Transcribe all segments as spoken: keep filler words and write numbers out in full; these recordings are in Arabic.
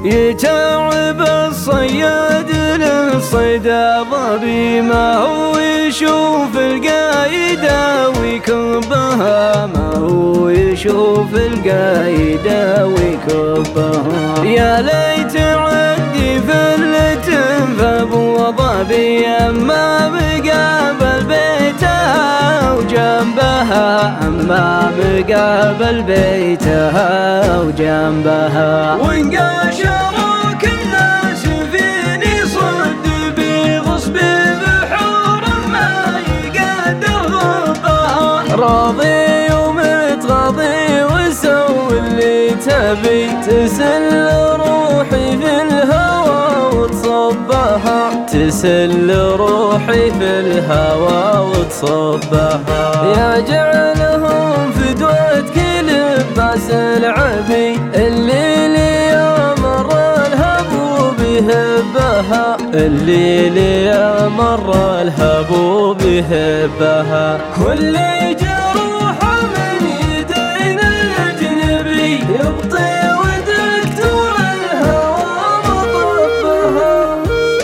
يتعب الصياد للصيد ظبي ما هو يشوف القايدة ويكبها، ما هو يشوف القايدة ويكبها. يا ليت عندي فلة فابو ظبي أما مقابل بيتها وجنبها، أما مقابل بيتها وجنبها. وانقاشروك الناس فيني صد بغصب بحور ما يقدر ضبها. راضي ومتغاضي وسوي اللي تبي، تسل روحي في الهوى وتصبها، تسل روحي في الهوى وتصبها. يا جعلهم فدوتك لباس العبي، اللي لي مر الهبو بهبها، اللي لي مر الهبو بهبها. واللي جروح من يدين الأجنبي يبطي ودكتور الهوى مطبها.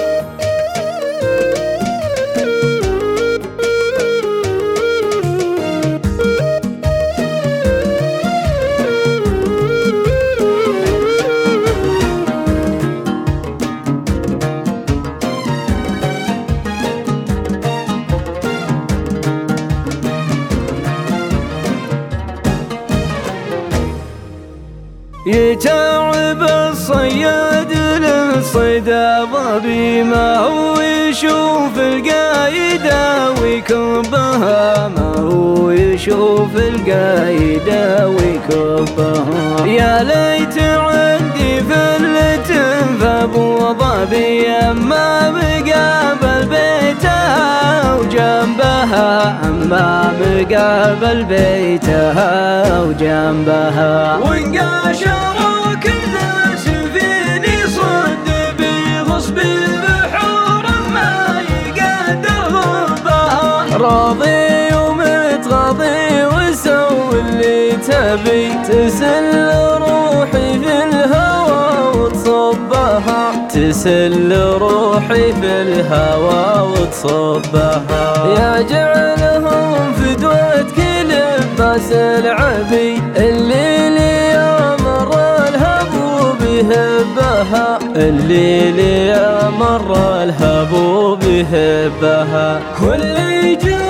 يتعب الصياد للصيد ظبي ما هو يشوف القايدة ويكبها، ما هو يشوف القايدة ويكبها. يا ليت عندي فلة فابو ظبي أما مقابل بيتها وجنبها، أما مقابل بيتها وجنبها. وانقاشروك الناس فيني صد بغصب بحور ما يقدر ضبها. راضي ومتغاضي وسوي اللي تبي، تسل روحي في الهوى وتصبها، تسل روحي في الهوى وتصبها. يا جعلهم فدوتك لباس العبي، اللي لي مر الهبو بهبها، اللي لي مر الهبو بهبها. واللي